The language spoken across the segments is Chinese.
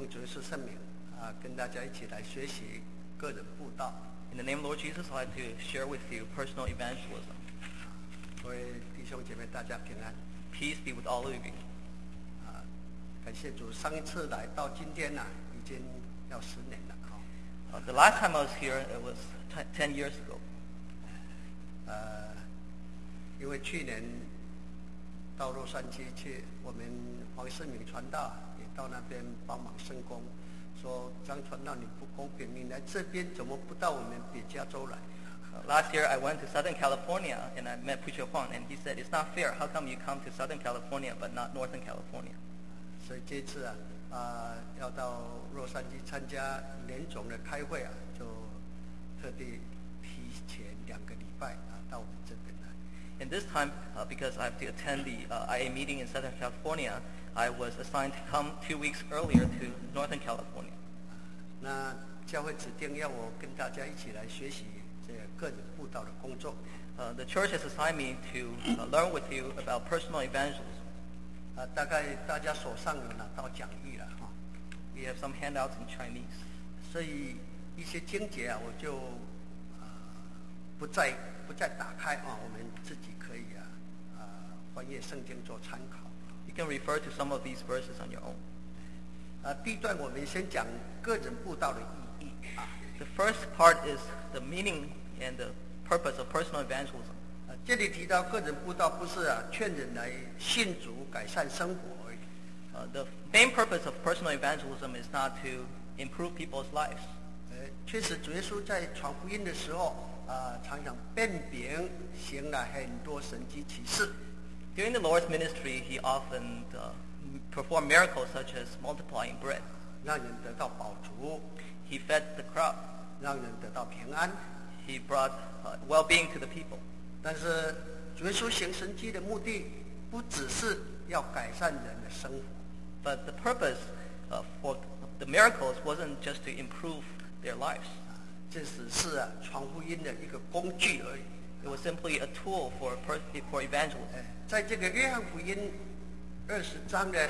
奉主耶稣圣名跟大家一起来学习个人布道。 In the name of Lord Jesus, I'd like to share with you personal evangelism. 各位弟兄姐妹，大家平安。 Peace be with all of you. 感谢主，上一次来到今天已经要10年了。 The last time I was here, it was 10 years ago. 因为去年到洛杉矶去，我们黄世明传道也到那边帮忙圣工，说张传道你不公平，你来这边怎么不到我们北加州来？ Last year, I went to Southern California and I met Preacher Huang, and he said, "It's not fair. How come you come to Southern California but not Northern California?" 所以这次要到洛杉矶参加联总的开会就特地提前2个礼拜到我们这边来。 And this time, because I have to attend the IA meeting in Southern California, I was assigned to come 2 weeks earlier to Northern California. 那教会指定要我跟大家一起来学习这个人布道的工作。 The church has assigned me to learn with you about personal evangelism. 大概大家手上有拿到讲义了哈。 We have some handouts in Chinese. 所以一些经节我就不再打开我们自己可以翻阅圣经做参考。 You can refer to some of these verses on your own. 第一段我们先讲个人布道的意义。 The first part is the meaning and the purpose of personal evangelism. 这里提到个人布道不是劝人来信主改善生活而已。 The main purpose of personal evangelism is not to improve people's lives. 确实主耶稣在传福音的时候常常变饼行了很多神迹奇事。 During the Lord's ministry, he often performed miracles such as multiplying bread. 让人得到饱足， He fed the crowd. 让人得到平安。 He brought well-being to the people. 但是主耶稣行神迹的目的不只是要改善人的生活， But the purpose for the miracles wasn't just to improve their lives. 这只是传福音的一个工具而已。 It was simply a tool for evangelism. 在这个约翰福音20章的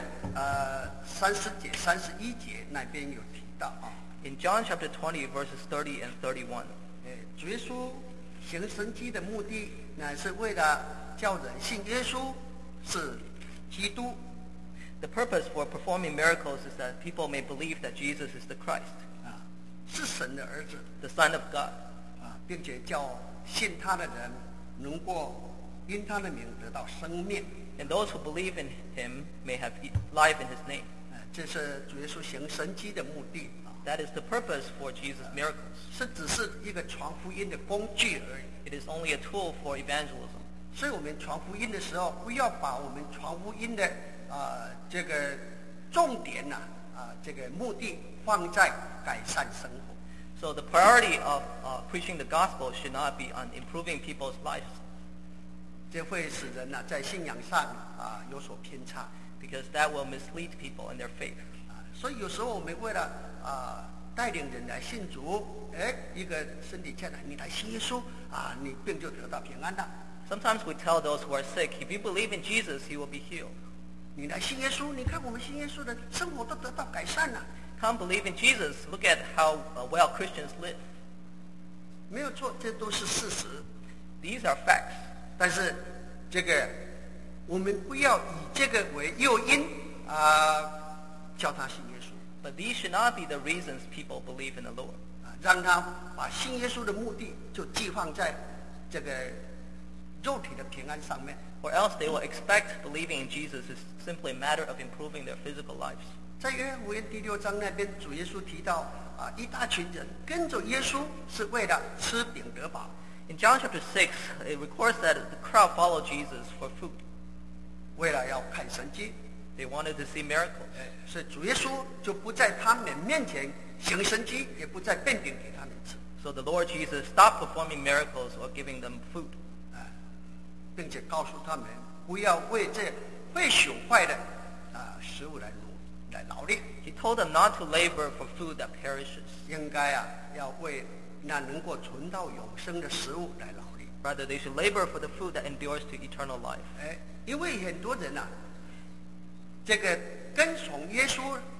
30节、31节那边有提到 In John chapter 20, verses 30 and 31, 主耶稣行神迹的目的乃是为了叫人信耶稣是基督。 the purpose for performing miracles is that people may believe that Jesus is the Christ, 是神的儿子 the Son of God, 并且叫信他的人能够因他的名得到生命。 and those who believe in him may have life in his name. 这是主耶稣行神迹的目的 That is the purpose for Jesus' miracles. 是只是一个传福音的工具而已。 It is only a tool for evangelism. 所以我们传福音的时候，不要把我们传福音的这个重点这个目的放在改善生活。 So the priority of preaching the gospel should not be on improving people's lives, 这会使人在信仰上有所偏差。 because that will mislead people in their faith. 所以有时候我们为了带领人来信主，一个身体欠的，你来信耶稣你病就得到平安了。 Sometimes we tell those who are sick, if you believe in Jesus, he will be healed. 你来信耶稣，你看我们信耶稣的生活都得到改善了。 Come believe in Jesus. Look at how well Christians live. 没有错，这都是事实。 These are facts. 但是这个我们不要以这个为诱因叫他信耶稣， But these should not be the reasons people believe in the Lord. 让他把信耶稣的目的就寄放在这个肉体的平安上面。 Or else they will expect believing in Jesus is simply a matter of improving their physical lives. 在约翰福音第6章那边，主耶稣提到一大群人跟着耶稣是为了吃饼得饱。 In John chapter 6, it records that the crowd followed Jesus for food. 为了要看神迹， They wanted to see miracles. 所以主耶稣就不在他们面前行神迹，也不再变饼给他们吃， So the Lord Jesus stopped performing miracles or giving them food. 并且告诉他们不要为这会朽坏的食物来劳力， He told them not to labor for food that perishes. 应该要为那能够存到永生的食物来劳力。 Rather, they should labor for the food that endures to eternal life. 因为很多人这个跟从耶稣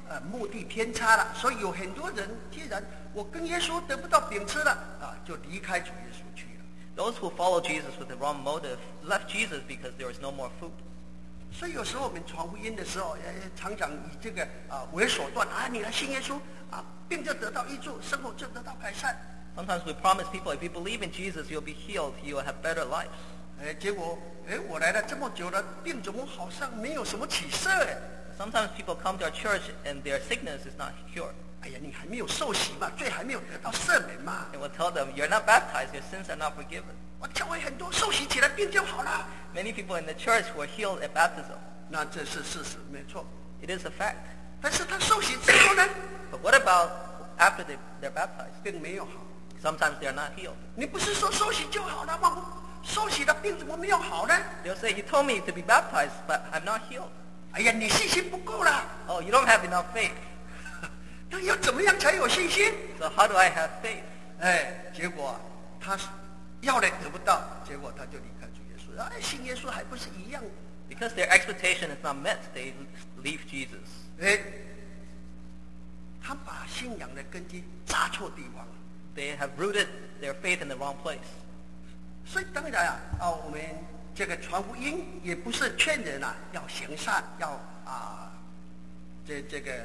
目的偏差了，所以有很多人既然我跟耶稣得不到饼吃了就离开主耶稣去了。 Those who follow Jesus with the wrong motive left Jesus because there was no more food. 所以有时候我们传福音的时候，常常以这个为手段你来信耶稣病就得到医治，生活就得到改善。 Sometimes we promise people, if you believe in Jesus, you'll be healed, you'll have better lives. 结果我来了这么久了，病怎么好像没有什么起色？ Sometimes people come to our church and their sickness is not cured. 哎呀，你还没有受洗嘛，罪还没有得到赦免嘛。 And we'll tell them, you're not baptized, your sins are not forgiven. 我教会很多受洗起来病就好了。 Many people in the church were healed at baptism. 那这是事实，没错。 It is a fact. 但是他受洗之后呢， But what about after they're baptized? 并没有好。 Sometimes they're not healed. 你不是说受洗就好了吗？受洗的病怎么没有好呢？ They'll say, you told me to be baptized, but I'm not healed. 哎呀，你信心不够啦。 Oh, you don't have enough faith. 那要怎么样才有信心？ So how do I have faith? 结果他要了得不到，结果他就离开主耶稣。信耶稣还不是一样？ Because their expectation is not met, they leave Jesus. 他把信仰的根基扎错地方了。 They have rooted their faith in the wrong place. 所以当然我们这个传福音也不是劝人要行善，要这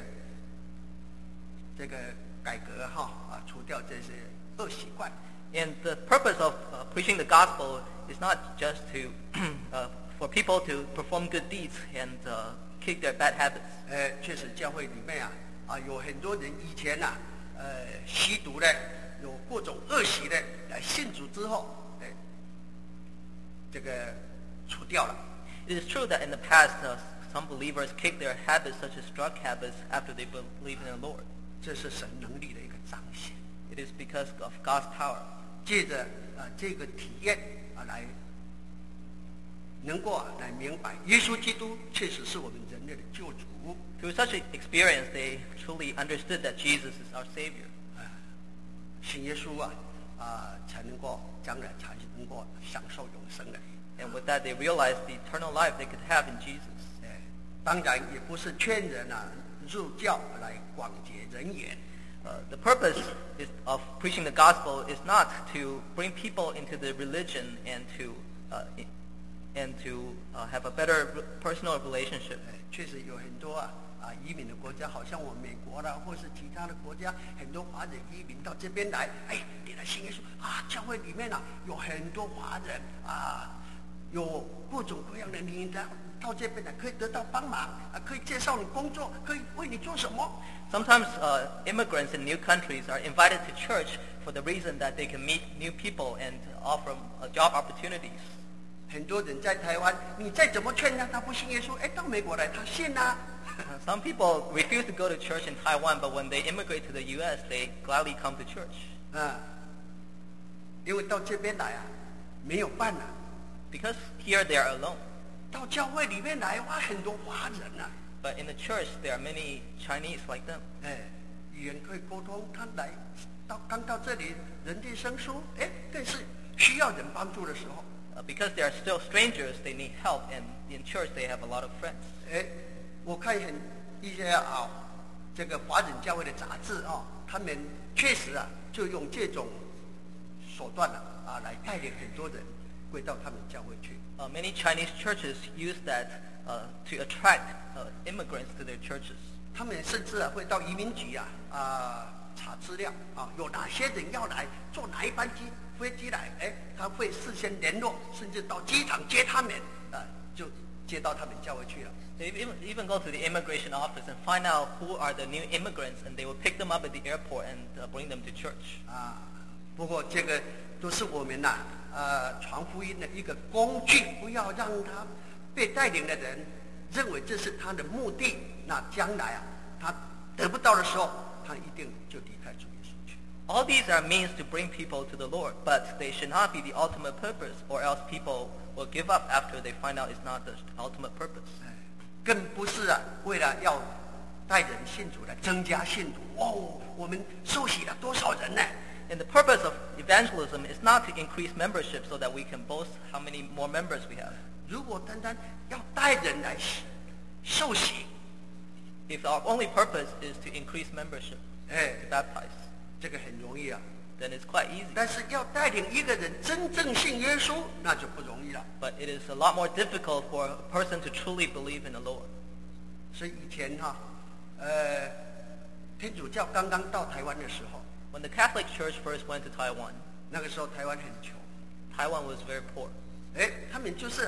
个改革除掉这些恶习惯。 And the purpose of preaching the gospel is not just to for people to perform good deeds and kick their bad habits. 确实教会里面有很多人以前吸毒的，有各种恶习的，信主之后这个除掉了。 It is true that in the past some believers kick their habits such as drug habits after they believe in the Lord. 这是神能力的一个彰显。 It is because of God's power. 借着这个体验来能够来明白耶稣基督确实是我们人类的救主。 Through such an experience, they truly understood that Jesus is our Savior. 信耶稣才能够将来才能够享受永生的。 And with that, they realized the eternal life they could have in Jesus. 当然也不是劝人入教来广结人言。 The purpose of preaching the gospel is not to bring people into the religion and to have a better personal relationship. 确实有很多移民的国家，好像我们美国啦，或是其他的国家，很多华人移民到这边来，你来信耶稣教会里面有很多华人有各种各样的名人到这边来，可以得到帮忙可以介绍你工作，可以为你做什么。 Sometimes immigrants in new countries are invited to church for the reason that they can meet new people and offer job opportunities. 很多人在台湾，你再怎么劝他不信耶稣，到美国来他信啊。 Some people refuse to go to church in Taiwan, but when they immigrate to the U.S., they gladly come to church. 因为到这边来没有伴 Because here they are alone. 到教会里面来很多华人 But in the church, there are many Chinese like them. 语言可以沟通，他来刚到这里，人地生疏，更是需要人帮助的时候。 Because they are still strangers, they need help, and in church they have a lot of friends. 我看一些这个华人教会的杂志他们确实就用这种手段来带领很多人归到他们教会去。 Many Chinese churches use that to attract immigrants to their churches. 他们甚至会到移民局查资料有哪些人要来，坐哪一班飞机来，他会事先联络，甚至到机场接他们，就接到他们教会去了。 They even go to the immigration office and find out who are the new immigrants, and they will pick them up at the airport and bring them to church. 不过这个都是我们传福音的一个工具，不要让他被带领的人认为这是他的目的，那将来他得不到的时候，他一定就离开主耶稣去。 All these are means to bring people to the Lord, but they should not be the ultimate purpose, or else people will give up after they find out it's not the ultimate purpose. 更不是为了要带人信主来增加信徒我们受洗了多少人呢？ And the purpose of evangelism is not to increase membership so that we can boast how many more members we have. 如果单单要带人来受洗， If our only purpose is to increase membership, to baptize, 这个很容易啊。 then it's quite easy. 但是要带领一个人真正信耶稣，那就不容易了。 But it is a lot more difficult for a person to truly believe in the Lord. 所以以前天主教刚刚到台湾的时候， When the Catholic Church first went to Taiwan, 那个时候台湾很穷， Taiwan was very poor. 他们就是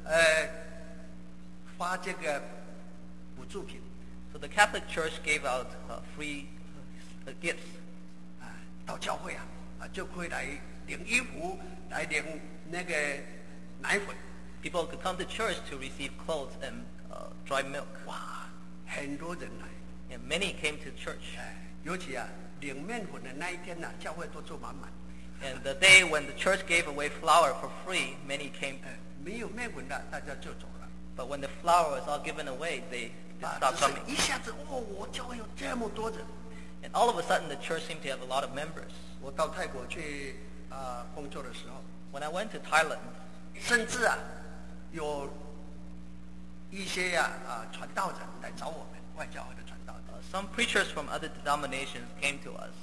发这个补助品， So the Catholic Church gave out free gifts. 到教会就可以来领衣服，来领那个奶粉。 People could come to church to receive clothes and dry milk. 哇，很多人来， And many came to church. 尤其领面粉的那一天教会都坐满满。 And the day when the church gave away flour for free, many came. 没有面粉的，大家就走了。 But when the flour was all given away, they stopped 只是 coming. 一下子，我教会有这么多人。 And all of a sudden, the church seemed to have a lot of members. 我到泰国去工作的时候， When I went to Thailand, 甚至有一些传道人来找我们外教会的传道人。 some preachers from other denominations came to us.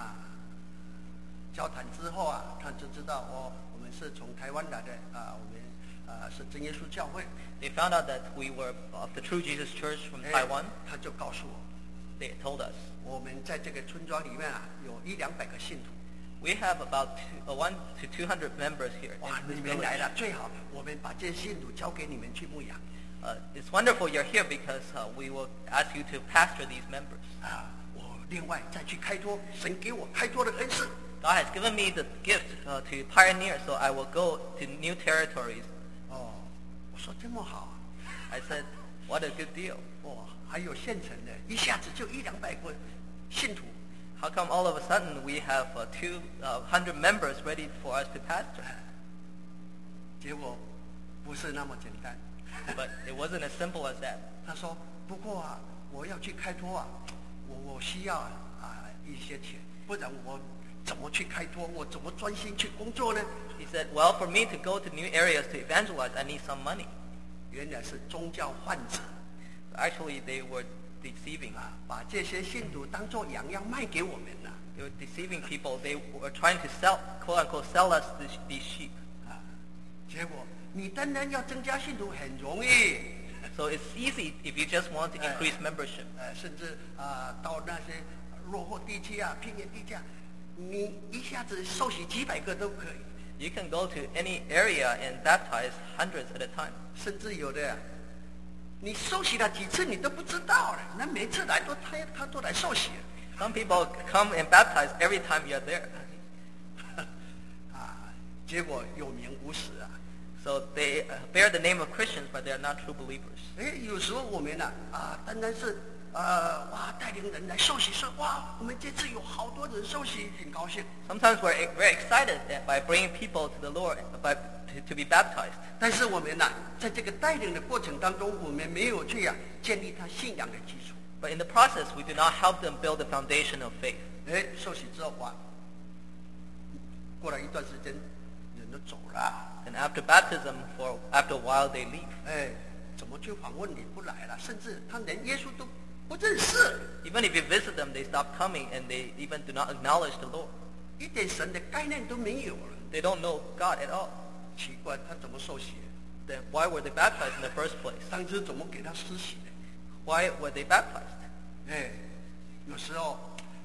交谈之后他就知道我们是从台湾来的我们是真耶稣教会。 They found out that we were of the True Jesus Church from Taiwan. 他就告诉我， They told us, 我们在这个村庄里面有100-200个信徒。 we have about 1 to 200 members here 哇， in 你 this 们来 village. 了最好，我们把这些信徒交给你们去牧养。 It's wonderful you're here because we will ask you to pastor these members. 我另外再去开拓，神给我开拓的恩赐。 God has given me the gift to pioneer, so I will go to new territories. 我说这么好 I said, what a good deal. 还有现成的，一下子就100-200个信徒。 How come all of a sudden we have 200 members ready for us to pastor? 结果不是那么简单。 But it wasn't as simple as that. 他说：“不过我要去开拓我需要一些钱，不然我怎么去开拓？我怎么专心去工作呢？” He said, well, for me to go to new areas to evangelize, I need some money. 原来是宗教贩子 Actually, they were deceiving. 把这些信徒当作羊要卖给我们了。 They were deceiving people. They were trying to sell, quote unquote, sell us these sheep. 结果你单单要增加信徒很容易， So it's easy if you just want to increase membership. 甚至到那些落后地区偏远地区你一下子受洗几百个都可以。 You can go to any area and baptize hundreds at a time. 甚至有的你受洗了几次你都不知道了，那每次来他都来受洗。 Some people come and baptize every time you're there. 结果有名无实 So they bear the name of Christians, but they are not true believers. 有时候我们单单是带领人来受洗，说我们这次有好多人受洗，很高兴。 Sometimes we're very excited by bringing people to the Lord to be baptized. 但是我们在这个带领的过程当中，我们没有去建立他信仰的基础。 But in the process, we do not help them build the foundation of faith. 受洗之后过了一段时间，人都走了。 And after baptism, after a while, they leave. 怎么去访问你不来了？甚至他连耶稣都不认识， Even if you visit them, they stop coming and they even do not acknowledge the Lord. 一点神的概念都没有了。 They don't know God at all. 奇怪，他怎么受洗？ Then why were they baptized in the first place? 当时怎么给他施洗的？ Why were they baptized? 有时候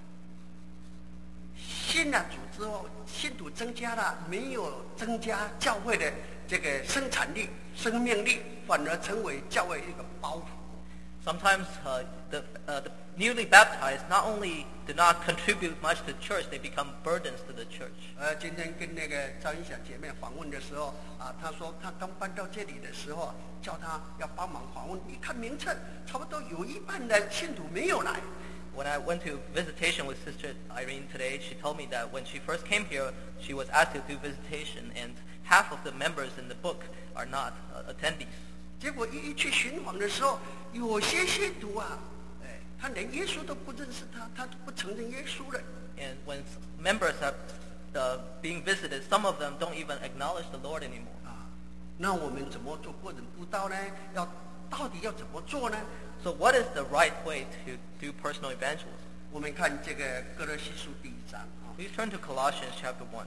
信了主之后，信徒增加了，没有增加教会的这个生产力、生命力，反而成为教会一个包袱。 Sometimes the newly baptized not only do not contribute much to the church, they become burdens to the church. 今天跟那个赵英霞姐妹访问的时候她说她刚搬到这里的时候叫她要帮忙访问，一看名册，差不多有一半的信徒没有来。 When I went to visitation with Sister Irene today, she told me that when she first came here, she was asked to do visitation, and half of the members in the book are not attendees. 结果一去巡访的时候，有些信徒他连耶稣都不认识他都不承认耶稣了。 And when members are being visited, some of them don't even acknowledge the Lord anymore. 那我们怎么做个人布道呢？要到底要怎么做呢？ So what is the right way to do personal evangelism? 我们看这个哥罗西书第1章啊， Please turn to Colossians chapter 1.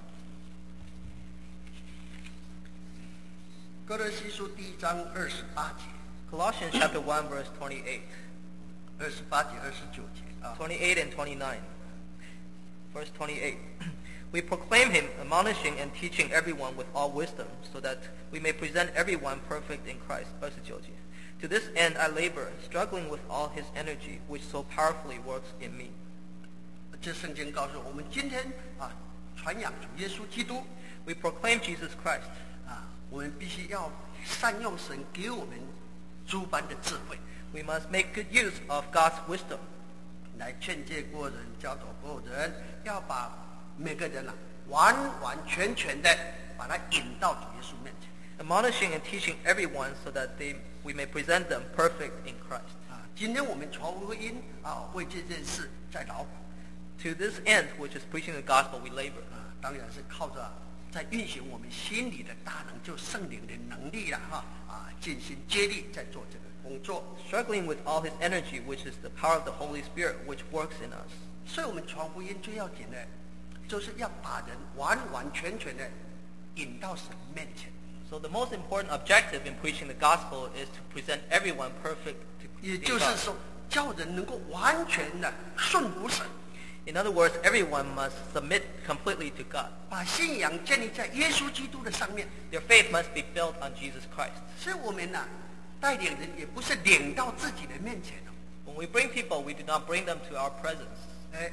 哥罗西书第1章28节， Colossians chapter 1 verse 28. 28节、29节啊。 28 and 29. Verse 28. We proclaim him, admonishing and teaching everyone with all wisdom, so that we may present everyone perfect in Christ. 29节. To this end I labor, struggling with all his energy, which so powerfully works in me. 这圣经告诉我们，今天啊，传扬主耶稣基督 We proclaim Jesus Christ. 啊，我们必须要善用神给我们诸般的智慧， We must make good use of God's wisdom, 来劝诫过人、教导过人，要把每个人完完全全的把他引到主耶稣面前 admonishing and teaching everyone, so that we may present them perfect in Christ. 啊。今天我们传福音啊，为这件事在劳苦 To this end, which is preaching the gospel, we labor. 啊，当然是靠着在运行我们心里的大能，就圣灵的能力了哈啊，尽心竭力在做这个工作。 Struggling with all his energy, which is the power of the Holy Spirit, which works in us. 所以我们传福音最要紧的，就是要把人完完全全的引到神面前。 So the most important objective in preaching the gospel is to present everyone perfect to 也 in 就是 God. 说，叫人能够完全的顺服神， In other words, everyone must submit completely to God. 把信仰建立在耶稣基督的上面。 Their faith must be built on Jesus Christ. 所以我们带领人也不是领到自己的面前哦， When we bring people, we do not bring them to our presence. 哎，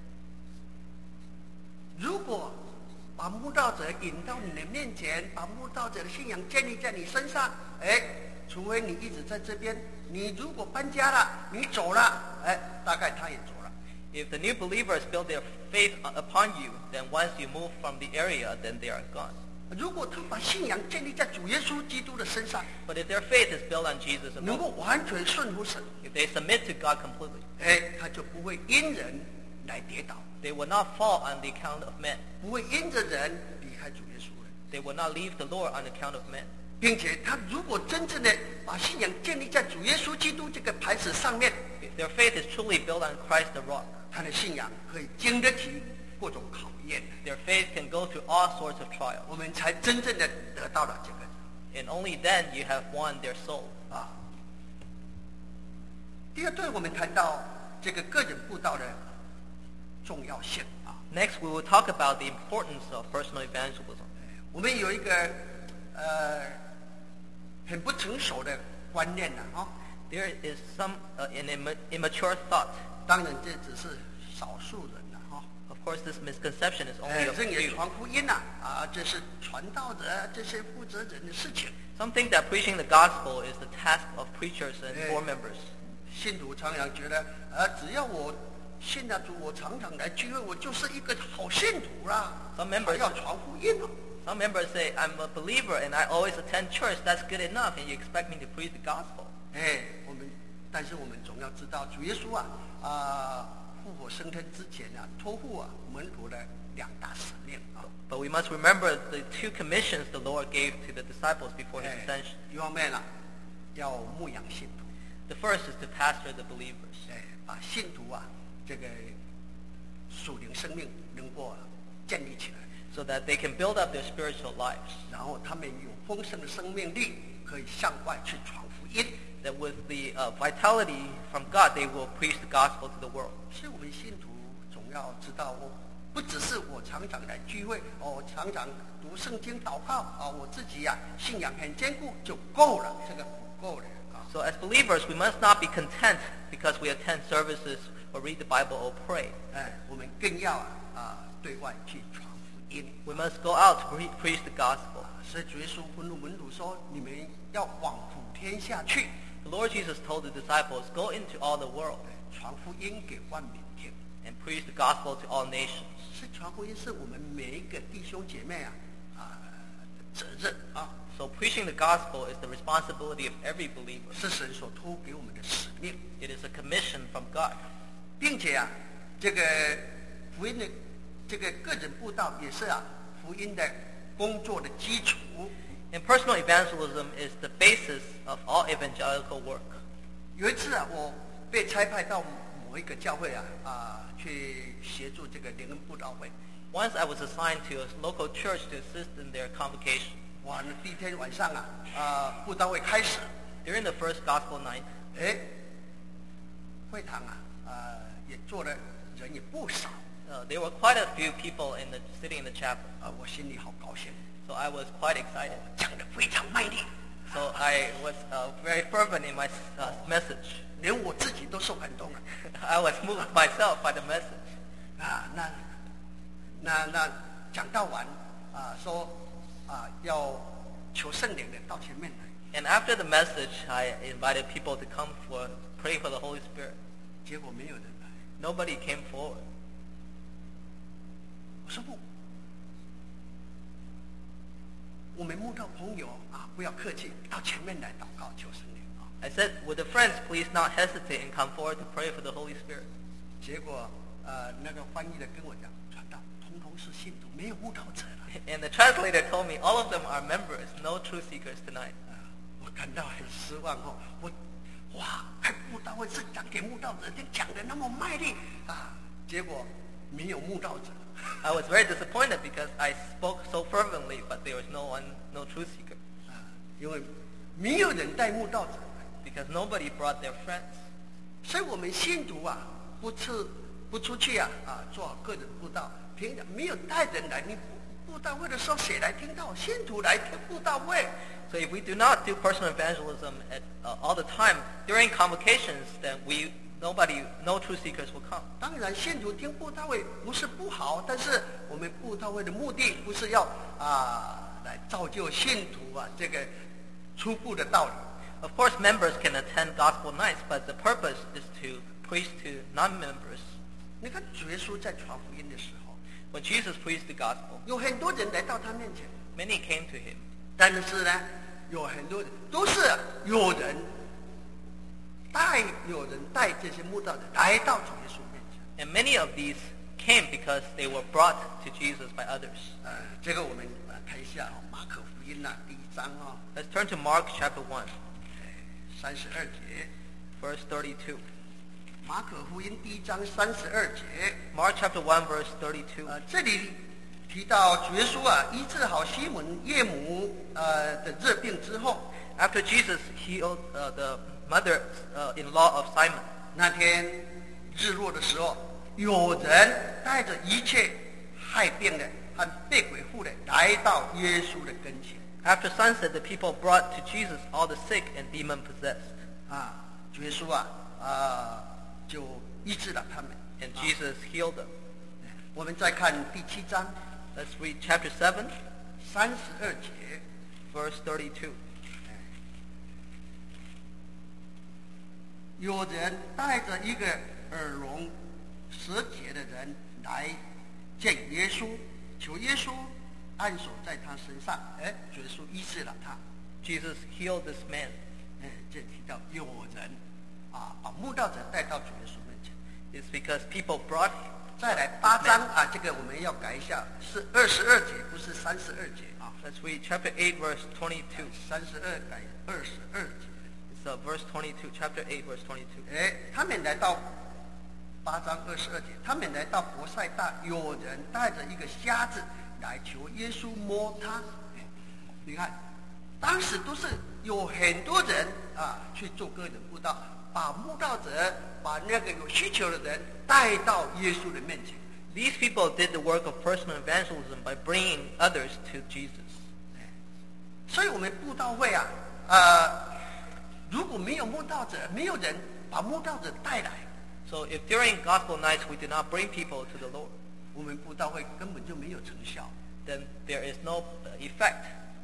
如果把慕道者引到你的面前，把慕道者的信仰建立在你身上，哎，除非你一直在这边，你如果搬家了，你走了，哎，大概他也走了。 If the new believers build their faith upon you, then once you move from the area, then they are gone. 如果他把信仰建立在主耶稣基督的身上， But if their faith is built on Jesus 能 alone, 够完全顺服神， if they submit to God completely, 哎，他就不会因人来跌倒， they will not fall on the account of men. 不会因着人离开主耶稣了。 They will not leave the Lord on account of men. 并且他如果真正的把信仰建立在主耶稣基督这个牌子上面， If their faith is truly built on Christ the rock, 他的信仰可以经得起各种考验， their faith can go through all sorts of trials. 我们才真正的得到了这个 And only then you have won their soul. 啊。第二段我们谈到这个个人布道的重要性啊。 Next, we will talk about the importance of personal evangelism. 我们有一个很不成熟的观念啊。 There is an immature thought. 当然这只是少数人啊。 Of course, this misconception is only of 认为 few. 传福音这是传道者这些负责人的事情。 Some think that preaching the gospel is the task of preachers and board members. 信徒常常觉得，只要我信了主，我常常来聚会，我就是一个好信徒啦。 Some members- 要传福音哦。 Some members say, I'm a believer and I always attend church. That's good enough, and you expect me to preach the gospel. 但是我们总要知道，主耶稣复活升天之前托付门徒的2大使命啊。 But we must remember the 2 commissions the Lord gave to the disciples before his ascension. 一方面要牧养信徒， The first is to pastor the believers, 把信徒这个属灵生命能够建立起来， so that they can build up their spiritual lives. 然后他们有丰盛的生命力，可以向外去传福音。 That with the vitality from God, they will preach the gospel to the world. 所以我们信徒总要知道，不只是我常常来聚会，我常常读圣经祷告我自己信仰很坚固就够了，这个不够了啊。 So as believers, we must not be content because we attend services or read the Bible or pray. 我们更要对外去传福音。 We must go out to preach the gospel. 所以主耶稣吩咐门徒说：“你们要往普天下去， The Lord Jesus told the disciples, go into all the world 传福音给万民听。 and preach the gospel to all nations. 是传福音是我们每一个弟兄姐妹的责任啊， So preaching the gospel is the responsibility of every believer. 是神所托给我们的使命， It is a commission from God. 并且这个福音的这个个人布道也是福音的工作的基础。 And personal evangelism is the basis of all evangelical work. 有一次啊，我被差派到某一个教会去协助这个灵恩布道会。 Once I was assigned to a local church to assist in their convocation. 哇，那第一天晚上布道会开始。 During the first gospel night. 会堂也坐的人也不少。 There were quite a few people sitting in the chapel. 我心里好高兴。 So I was quite excited. 讲得非常卖力。 So I was very fervent in my message. 连我自己都受感动了。 I was moved myself by the message. 那讲到完说要求圣灵的到前面来。 And after the message, I invited people to come pray for the Holy Spirit. 结果没有人来。 Nobody came forward. 我说不，我们慕道朋友不要客气，到前面来祷告求圣灵。 I said, would the friends please not hesitate and come forward to pray for the Holy Spirit? 结果那个翻译的跟我讲，传道通通是信徒，没有慕道者了。 And the translator told me all of them are members, no truth seekers tonight. 我感到很失望开布道会是讲给慕道者，讲的那么卖力结果没有慕道者。 I was very disappointed because I spoke so fervently, but there was no truth seeker. 因为没有人带慕道者。 Because nobody brought their friends. 所以我们信徒不出去做好个人布道，平常没有带人来，你布道会的时候谁来听到？信徒来听布道会。 So if we do not do personal evangelism all the time during convocations, then no truth seekers will come. 当然，信徒听布道会不是不好，但是我们布道会的目的不是要来造就信徒这个初步的道理。 Of course, members can attend gospel nights, but the purpose is to preach to non-members. 你看主耶稣在传福音的时候， When Jesus preached the gospel, 有很多人来到他面前， many came to him. 但是呢，有很多人都是有人带这些慕道人来到主耶稣面前。 And many of these came because they were brought to Jesus by others. 这个我们看一下马可福音第1章 Let's turn to Mark chapter 1, 32节。 verse 32. 马可福音第1章32节。 Mark chapter 1, verse 32. 这里提到主耶稣医治好西门岳母的热病之后， After Jesus healed the mother-in-law of Simon, 那天日落的时候，有人带着一切害病的和被鬼附的来到耶稣的跟前。 after sunset, the people brought to Jesus all the sick and demon-possessed. 主耶稣就医治了他们。 And Jesus healed them. 我们再看第7章 Let's read chapter 7, 32节。 verse 32. 有人带着一个耳聋舌结的人来见耶稣，求耶稣按手在他身上。主耶稣医治了他。 Jesus healed this man. 这提到有人把慕道者带到主耶稣面前。 It's because people brought him. 再来8章这个我们要改一下，是22节，不是32节 Let's read chapter 8, verse 22. 32改22节。 It's verse 22, chapter 8, verse 22. 他们来到8章22节，他们来到伯赛大，有人带着一个瞎子来求耶稣摸他。你看，当时都是有很多人去做个人布道，把慕道者，把那个有需求的人带到耶稣的面前。 These people did the work of personal evangelism by bringing others to Jesus. 所以我们布道会如果没有慕道者，没有人把慕道者带来， So if during gospel nights we do not bring people to the Lord, 我们布道会根本就没有成效。 then there is no effect.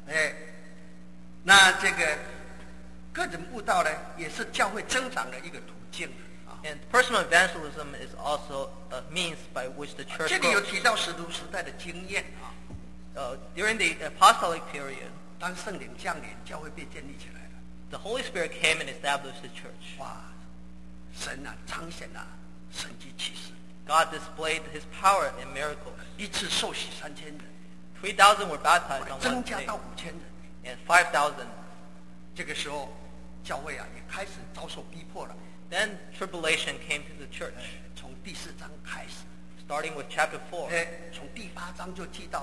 那这个个人布道呢，也是教会增长的一个途径。 And personal evangelism is also a means by which the church 这里有 grows. 提到使徒时代的经验 During the apostolic period, 当圣灵降临，教会被建立起来了。 the Holy Spirit came and established the church. 哇，神彰显神迹奇事， God displayed his power in miracles. 一次受洗3000人， 3,000 were baptized on 增 one 加 day. 到5000人。 and 5,000. 这个时候，教会啊也开始遭受逼迫了。 Then tribulation came to the church, 从第4章开始， starting with chapter 4. 从第8章就记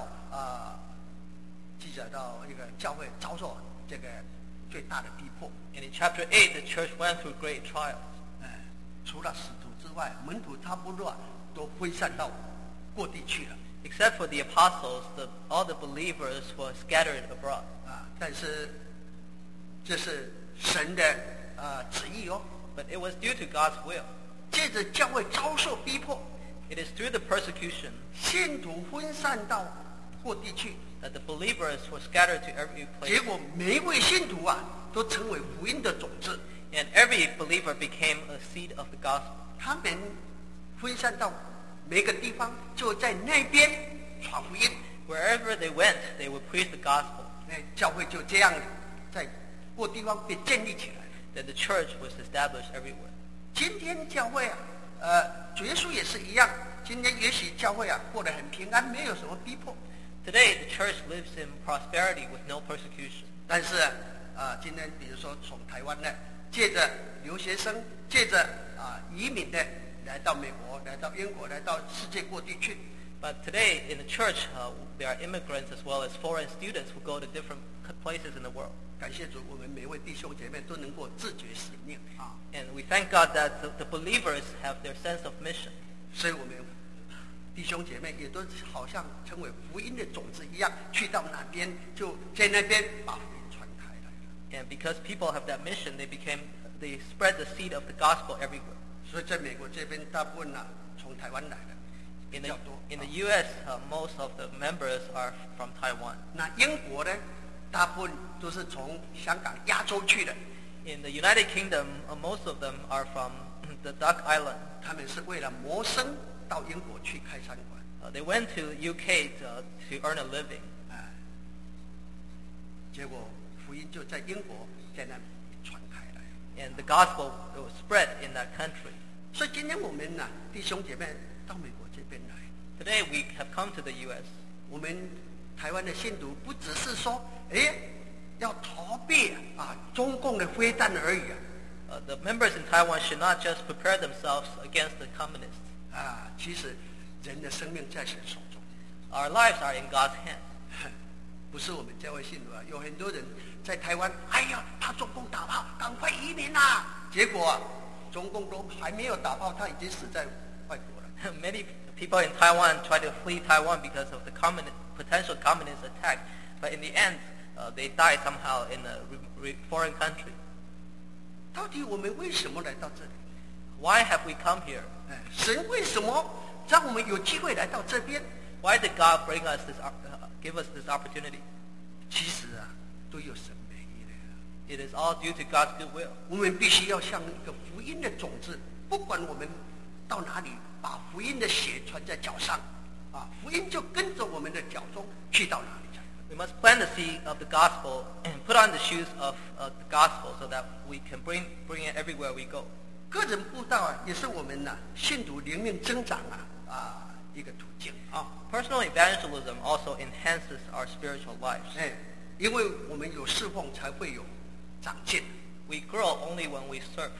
载到一个教会遭受这个最大的逼迫。 And in chapter 8, the church went through great trials. 除了使徒之外，门徒差不多都分散到各地去了。 Except for the apostles, all the believers were scattered abroad. 但是这是神的旨意哦。 But it was due to God's will. 借着教会遭受逼迫， It is through the persecution 信徒分散到各地去， that the believers were scattered to every 结 place. 果每一位信徒都成为福音的种子。 And every believer became a seed of the gospel. 他们分散到每个地方，就在那边传福音。 Wherever they went, they would preach the gospel. 教会就这样在各地方被建立起来。 Then the church was established everywhere. 今天教会主耶稣也是一样。今天也许教会过得很平安，没有什么逼迫。 Today, the church lives in prosperity with no persecution. 但是今天比如说从台湾呢，借着留学生，借着移民的来到美国，来到英国，来到世界各地去。 But today, in the church, there are immigrants as well as foreign students who go to different places in the world. 感谢主，我们每位弟兄姐妹都能够自觉使命 And we thank God that the believers have their sense of mission. 所以我们弟兄姐妹也都好像成为福音的种子一样，去到哪边就在那边把福音传开来。 And because people have that mission, they spread the seed of the gospel everywhere. 所以在美国这边，大部分从台湾来的比 In 较 the, 多。 in the U.S., most of the members are from Taiwan. 那英国呢，大部分都是从香港、亚洲去的。 In the United Kingdom, most of them are from the Duck Island. 他们是为了谋生到英国去开餐馆。 They went to UK to earn a living. 结果福音就在英国在那里传开来。 And the gospel was spread in that country. 所以今天我们弟兄姐妹到美国这边来， Today we have come to the U.S. 我们台湾的信徒不只是说，要逃避中共的飞弹而已。 The members in Taiwan should not just prepare themselves against the communists. 其实人的生命在神手中。 Our lives are in God's hands. 不是我们教会信徒有很多人在台湾，怕中共打炮，赶快移民结果中共都还没有打炮，他已经死在外国了。 Many people in Taiwan try to flee Taiwan because of the potential communist attack, but in the end, they die somehow in a foreign country. 到底我们为什么来到这里？ Why have we come here? 神为什么让我们有机会来到这边？ Why did God give us this opportunity? 其实都有神美意的。 It is all due to God's good will. 我们必须要像一个福音的种子，不管我们到哪里，把福音的血传在脚上，福音就跟着我们的脚中去到哪里去。 We must plant the seed of the gospel and put on the shoes of the gospel so that we can bring it everywhere we go. 个人布道也是我们信徒灵命增长一个途径 Personal evangelism also enhances our spiritual lives. 因为我们有侍奉，才会有长进。 We grow only when we serve.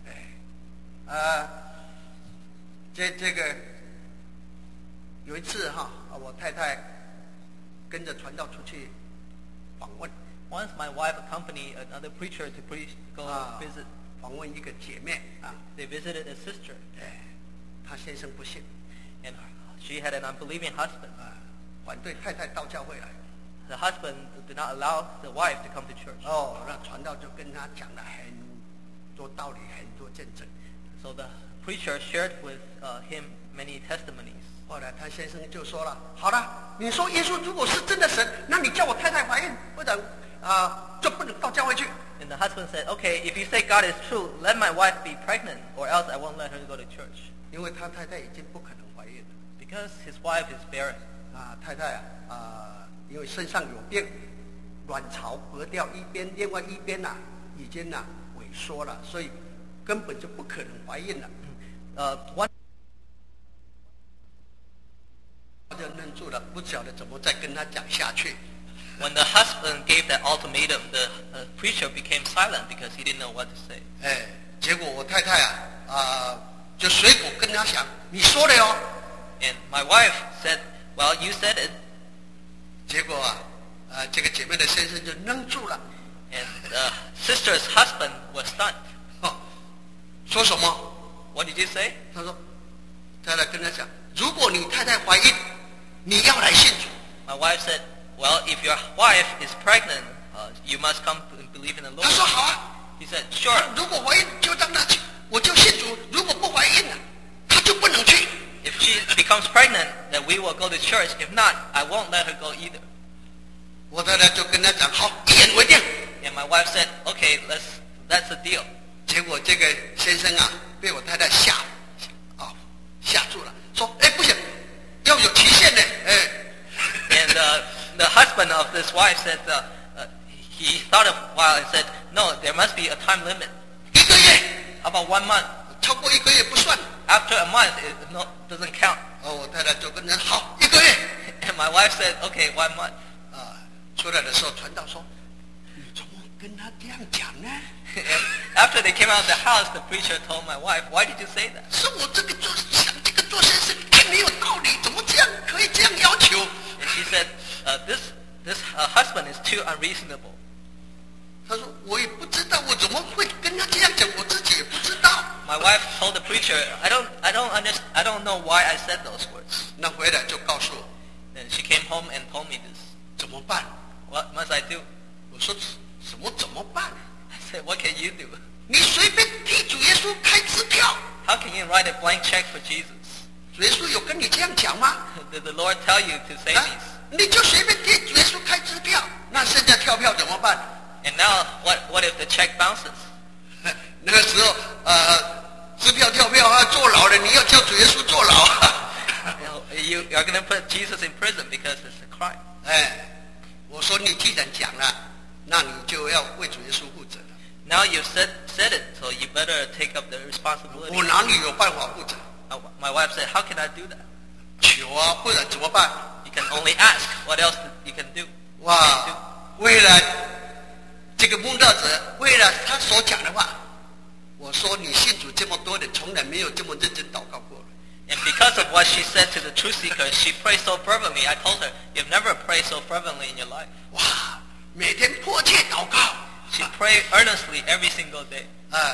这个有一次我太太跟着传道出去访问。 Once my wife accompanied another preacher to go visit. 访问一个姐妹 They visited a sister. 她先生不信， And she had an unbelieving husband. 反对太太到教会来。 The husband did not allow the wife to come to church. 那传道就跟他讲了很多道理，很多见证。 So the preacher shared with him many testimonies. 后来他先生就说了：“好了，你说耶稣如果是真的神，那你叫我太太怀孕，不然就不能到教会去。” And the husband said, "Okay, if you say God is true, let my wife be pregnant, or else I won't let her go to church." 因为他太太已经不可能怀孕了。 Because his wife is barren. 太太因为身上有病，卵巢割掉一边，另外一边已经萎缩了，所以根本就不可能怀孕了。 One 就愣住了，不晓得怎么再跟他讲下去。 When the husband gave that ultimatum, the preacher became silent because he didn't know what to say. 结果我太太就随口跟他讲，你说的哦。 And my wife said, "Well, you said it." 结果这个姐妹的先生就愣住了。 And the sister's husband was stunned. 说什么？ What did you say? 他说，太太跟他讲，如果你太太怀孕，你要来信主。 My wife said, "Well, if your wife is pregnant, you must come and believe in the 他 Lord." 说好啊。 He said, "Sure. 如果怀孕就让她去，我就信主；如果不怀孕了，她就不能去。 If she becomes pregnant, then we will go to church. If not, I won't let her go either." 我太太就跟他讲，好，一言为定。 And my wife said, "Okay, that's the deal." 结果这个先生被我太太吓住了，说，不行，要有期限的， And the husband of this wife said, he thought a while and said, "No, there must be a time limit. 1个月， How about 1 month? 超过1个月不算。 After a month, it doesn't count." 我太太就跟人好1个月。 And my wife said, "Okay, 1 month." 出来的时候，传道说，你怎么跟他这样讲呢？ And after they came out of the house, the preacher told my wife, "Why did you say that?" 是我这个做先生太没有道理，怎么可以这样要求？ And she said, "This husband is too unreasonable." 他说我也不知道，我怎么会跟他这样讲，我自己也不知道。 My wife told the preacher, I don't know why I said those words." 那回来就告诉我 And she came home and told me this. 怎么办？ What must I do? 我说怎么办？ I said, "What can you do? 你随便替主耶稣开支票， How can you write a blank check for Jesus? 主耶稣有跟你这样讲吗？ Did the Lord tell you to say these?" 你就随便替主耶稣开支票，那现在跳票怎么办？ And now, what if the check bounces? 那个时候支票跳票坐牢了，你要叫主耶稣坐牢。 You are going to put Jesus in prison because it's a crime. 我说你既然讲了，那你就要为主耶稣负责了。 Now you've said it, so you better take up the responsibility. 我哪里有办法负责？ My wife said, "How can I do that?" 求啊，不然怎么办？ You can only ask. What else you can do? 哇，为了这个慕道者，为了他所讲的话，我说你信主这么多年，从来没有这么认真祷告过了。 And because of what she said to the truth seeker, she prayed so fervently. I told her, "You've never prayed so fervently in your life." 哇，每天迫切祷告。 She prayed earnestly every single day.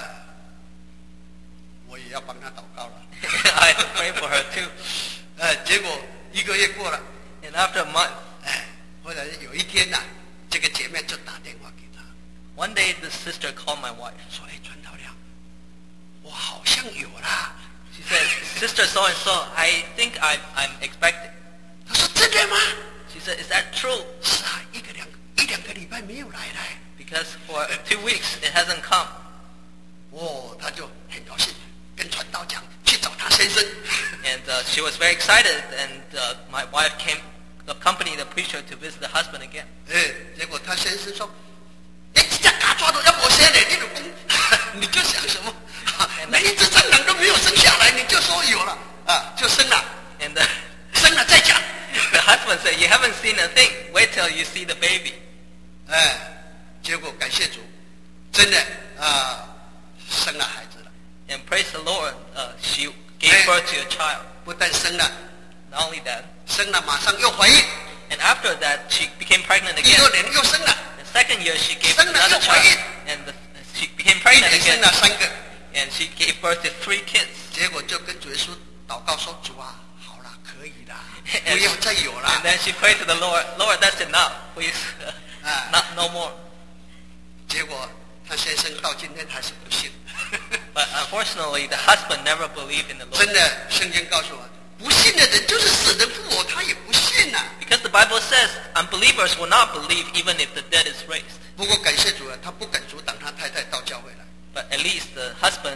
我也要帮他祷告了。 I had to pray for her too. 结果1个月过了， And after a month, 后来有一天这个姐妹就打电话给他， one day the sister called my wife. 说：“传道亮，我好像有啦。” She said, "Sister so and so, I think I'm expecting." 他说：“真的吗？” She said, "Is that true?" 是啊，一两个礼拜没有来了。 Because for 2 weeks it hasn't come. 他就很高兴，跟传道讲去找他先生。 And she was very excited, and my wife accompanied the preacher to visit the husband again. 结果他先生说：“你这家抓到要我先嘞，你老公，你就想什么？连一只蟑螂都没有生下来，你就说有了就生了， And 生了再讲。” the husband said, "You haven't seen a thing. Wait till you see the baby." 结果感谢主，真的生了孩子了。 And praise the Lord, she gave birth to a child. 不但生了， Not only that, 生了马上又怀孕， and after that she became pregnant 第 again. 二年又生了， The second year she gave 生了 another 又怀孕， child, and she became 一 pregnant 年生 again, 了3个， and she gave birth to 3 kids. 结果就跟主耶稣祷告说：“主啊，好了，可以了，不要再有 And 了。 then she prayed to the Lord, "Lord, that's enough. Please, no more." ” 结果他先生到今天还是不信。 But unfortunately, the husband never believed in the 真 Lord. 的，圣经告诉我，不信的人就是死人复活，他也不信呐。 Because the Bible says unbelievers will not believe even if the dead is raised. 不过感谢主啊，他不敢阻挡他太太到教会来。 But at least the husband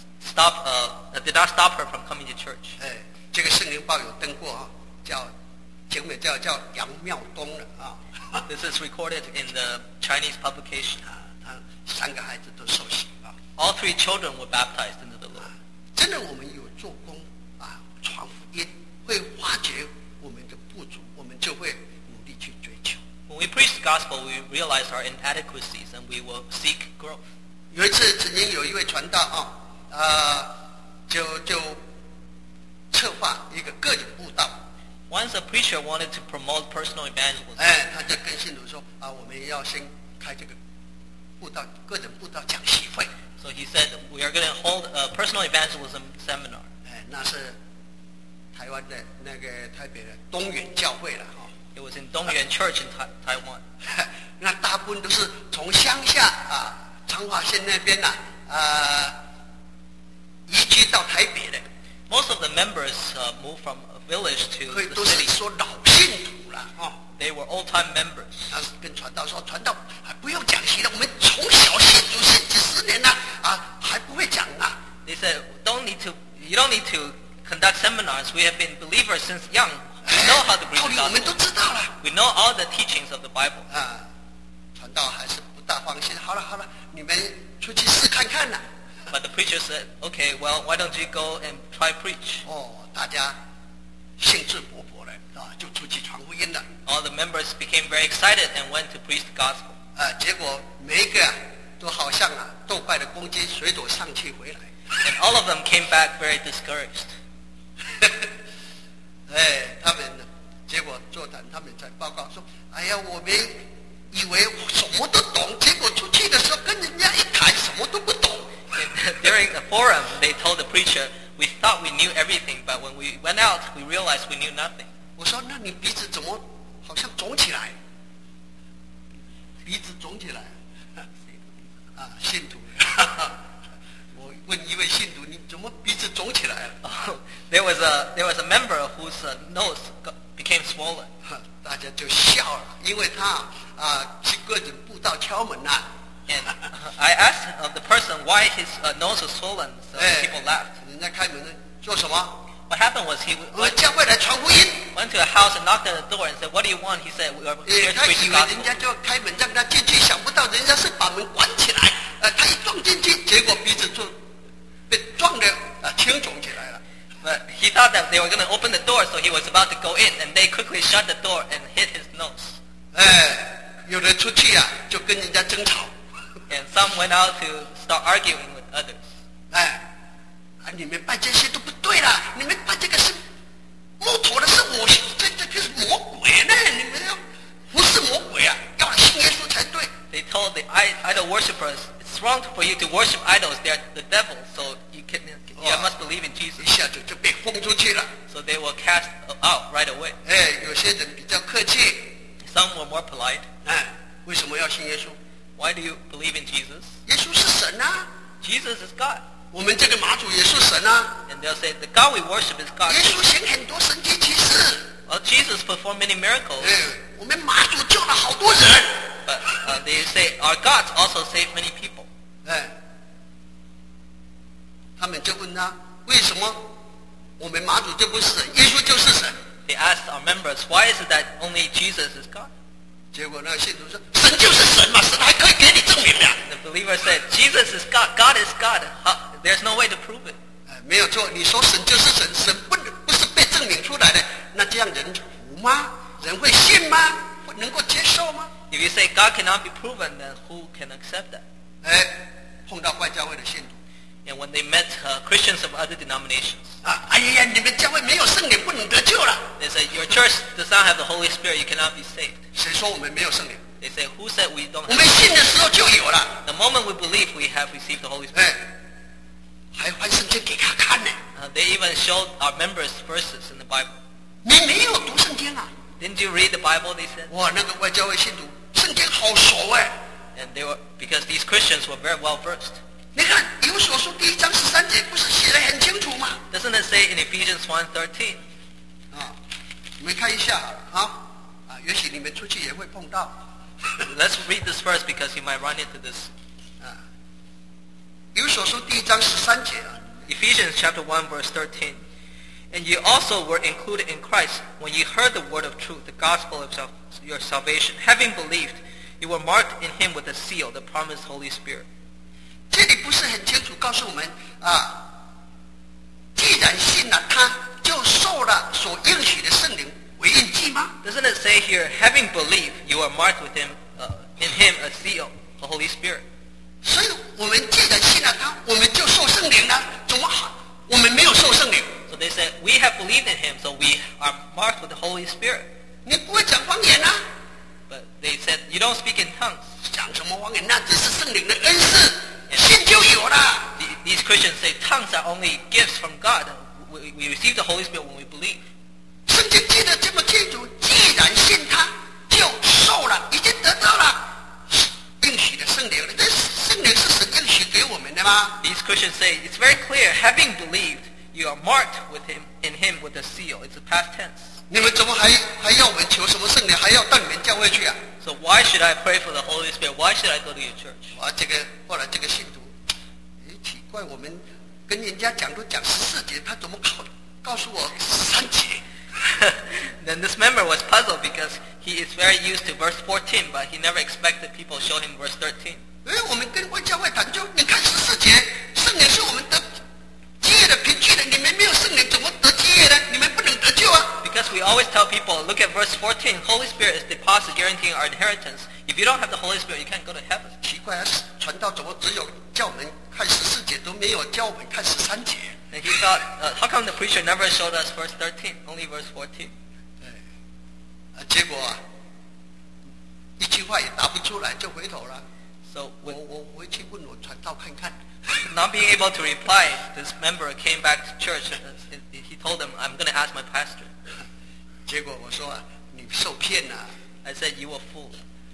did not stop her from coming to church. 这个圣灵报有登过前面叫杨妙东了 This is recorded in the Chinese publication. 他3个孩子都受洗 All 3 children were baptized into the Lord. 真的，我们有做工传福音，会发觉我们的不足，我们就会努力去追求。 When we preach gospel, we realize our inadequacies and we will seek growth. 有一次，曾经有一位传道就策划一个个人布道。 Once a preacher wanted to promote personal evangelism. 他就跟信徒说我们要先开这个个人布道讲习会。 So he said we are going to hold a personal evangelism seminar. 那是台湾的那个台北的东远教会了 It was in Dongyuan Church in Taiwan. 那大部分都是从乡下彰化县那边移居到台北的。 Most of the members moved from a village to 可以 the 都是 city. 说老信徒了 They were old-time members. 他跟传道说，传道不用讲习了，我们从小信主信几十年了还不会讲啊。 They said, you don't need to conduct seminars. We have been believers since young. We know how to preach 道 the 理我们都 gospel. 知道了。 We know all the teachings of the Bible. 传道还是不大放心。好了，你们出去试看看呢。 But the preacher said, okay, well, why don't you go and try preach? 大家兴致勃勃的就出去传福音了。 All the members became very excited and went to preach the gospel. 结果每一个都好像斗败的公鸡，水躲上气回来。 And all of them came back very discouraged. 他们结果座谈，他们在报告说：“哎呀，我们以为什么都懂，结果出去的时候跟人家一谈，什么都不懂。” During the forum, they told the preacher, we thought we knew everything, but when we went out, we realized we knew nothing. 我说：“那你鼻子怎么好像肿起来？鼻子肿起来？信徒。我问一位信徒，你怎么鼻子肿起来了？” There was a member whose nose became swollen. 大家就笑了，因为他去个人布道敲门 And I asked the person why his nose was swollen, so people laughed. 人家开门做什么？ What happened was he 我们教会来传福音。 went to a house and knocked on the door and said, "What do you want?" He said, "We are here to 他 preach 以 the 为人 gospel." 家就开门让他进去，想不到人家是把门关起来。他一撞进去，结果鼻子就被撞得青肿起来了。 But he thought that they were going to open the door, so he was about to go in, and they quickly shut the door and hit his nose. 有人出去就跟人家争吵。 And some went out to start arguing with others. 你们拜这些都不对啦！你们拜这个是木头的，是我这个是魔鬼呢！你们要不是魔鬼要信耶稣才对。 They told the idol worshippers, "It's wrong for you to worship idols. They're the devil. So you must believe in Jesus." 一下子就被轰出去了。 So they were cast out right away. 有些人比较客气。 Some were more polite. 为什么要信耶稣？ Why do you believe in Jesus? 耶稣是神啊！ Jesus is God. 我们这个马祖也是神啊！ And they'll say, the God we worship is God. 耶稣行很多神迹奇事。 Well, Jesus performed many miracles. 我们马祖救了好多人。 But they say our gods also saved many people. 他们就问他，为什么我们马祖就不是神，耶稣就是神？ They asked our members, why is it that only Jesus is God? 结果那个信徒说，神就是神嘛，神还可以给你证明的。 The believer said, Jesus is God, God is God. There's no way to prove it. 没有错，你说神就是神，神不是被证明出来的，那这样人服吗？人会信吗？会能够接受吗？ If you say God cannot be proven, then who can accept that? 碰到外教会的信徒。 And when they met Christians of other denominations, 哎呀，你们教会没有圣灵，不能得救了。 they say, your church does not have the Holy Spirit, you cannot be saved. 谁说我们没有圣灵？ They say, who said we don't 我 have 们 the Holy 信的时候就有了。 Spirit? The moment we believe we have received the Holy Spirit. 还翻圣经给他看呢。 They even showed our members verses in the Bible. 你没有读圣经啊？ Didn't you read the Bible, they said? 哇，那个外教会信徒圣经好熟 And they were, because these Christians were very well versed. 你看以弗所书第1章13节不是写得很清楚吗？ Doesn't it say in Ephesians 1:13? 你们看一下也许你们出去也会碰到。 Let's read this verse because you might run into this. 以弗所书第1章13节 Ephesians chapter 1 verse 13. And you also were included in Christ when you heard the word of truth, the gospel of your salvation. Having believed, you were marked in him with a seal, the promised Holy Spirit. 这里不是很清楚告诉我们既然信了他，就受了所应许的圣灵为印记吗？ Doesn't it say here, having believed, you are marked with him, in him a seal, the Holy Spirit. 所以我们既然信了他，我们就受圣灵了，怎么好？我们没有受圣灵。 So they said, we have believed in him, so we are marked with the Holy Spirit. 你不会讲方言啊？ But they said, you don't speak in tongues. 讲什么方言？那只是圣灵的恩赐，信就有了。 These Christians say tongues are only gifts from God. We receive the Holy Spirit when we believe. 圣经记得这么清楚，既然信他，就受了，已经得到了应许的圣灵了。这圣灵是神应许给我们的吗？ These Christians say, it's very clear, having believed, you are marked with him, in him with a seal. It's a past tense. 你们怎么还要我们求什么圣灵，还要到你们教会去啊？ So why should I pray for the Holy Spirit? Why should I go to your church? 哇，后来这个信徒，奇怪，我们跟人家讲都讲14节，他怎么告诉我13节？ Then this member was puzzled because he is very used to verse 14, but he never expected people to show him verse 13. 我们跟外教会谈就，你看14节，圣灵是我们得基业的凭据的，你们没有圣灵怎么得基业呢？你们不能得救啊！ Because we always tell people, look at verse 14, Holy Spirit is deposit guaranteeing our inheritance. If you don't have the Holy Spirit, you can't go to heaven. 奇怪啊，传道怎么只有叫我们看14节，都没有叫我们看13节？ And he thought, how come the preacher never showed us verse 13, only verse 14? 结果啊，一句话也答不出来，就回头了。 So 我回去问我传道看看。 not being able to reply, this member came back to church. He told them, I'm going to ask my pastor. 结果我说啊，你受骗了。 I said, you were fooled.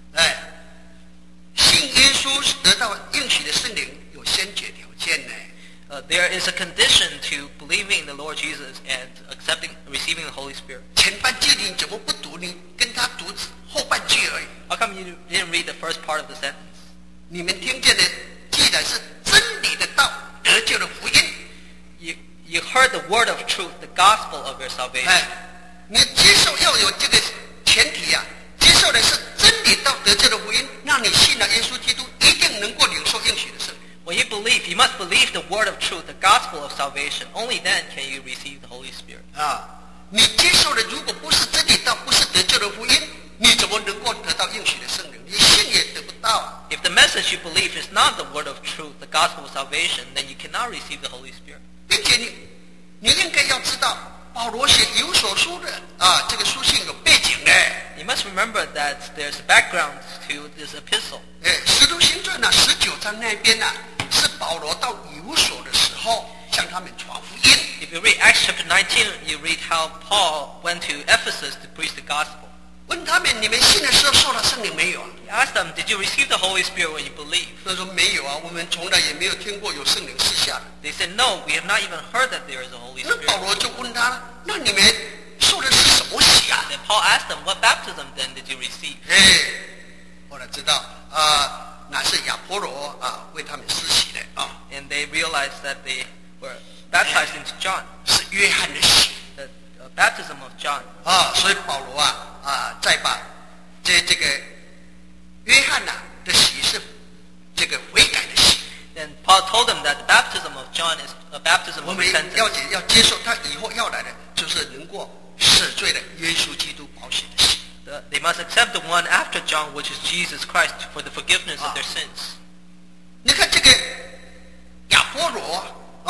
信耶稣得到应许的圣灵有先决条件呢。 There is a condition to believing in the Lord Jesus and receiving the Holy Spirit. 前半句你怎么不读？你跟他读后半句而已。 How come you didn't read the first part of the sentence? 你们听见的，既然是真理的道，得救的福音。 You heard the word of truth, the gospel of your salvation. 你接受要有这个前提啊，接受的是真理道得救的福音，那你信了耶稣基督，一定能够领受应许的圣灵。 When you believe, you must believe the word of truth, the gospel of salvation. Only then can you receive the Holy Spirit. 你接受的如果不是真理道，不是得救的福音，你怎么能够得到应许的圣灵？你信也得不到。 If the message you believe is not the word of truth, the gospel of salvation, then you cannot receive the Holy Spirit. 并且你应该要知道，保罗写有所书的这个书信有背景的。 You must remember that there's a background to this epistle. 使徒行传19章那边是保罗到有所的时候向他们传福音。 If you read Acts chapter 19, you read how Paul went to Ephesus to preach the gospel. 问他们：你们信的时候受了圣灵没有啊？ He asked them, did you receive the Holy Spirit when you believe? 他说没有啊，我们从来也没有听过有圣灵赐下的。 They said, no, we have not even heard that there is a Holy 那保 Spirit. 罗就问他了：那你们受的是什么洗啊？ Then Paul asked them, what baptism then did you receive? 后来知道那是亚波罗为他们施洗的 And they realized that they were baptized into John, 是约翰的洗 the baptism of John. 所以保罗再把这个约翰的洗是这个悔改的洗。 Then Paul told them that the baptism of John is a baptism 我 of 们 repentance. 要接受他以后要来的，就是能够赦罪的耶稣基督宝血的洗。 They must accept the one after John, which is Jesus Christ, for the forgiveness of their sins. 你看这个亚波罗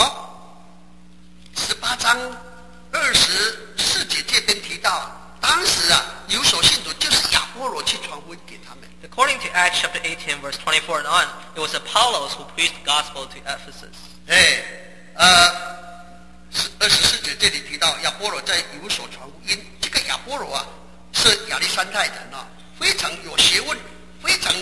18章24节这边提到，当时有所信徒就是亚波罗去传福音给他们。 According to Acts chapter 18, verse 24 and on, it was Apollos who preached the gospel to Ephesus. 24节这里提到亚波罗在有所传福音，这个亚波罗是亚历山太人非常有学问，非常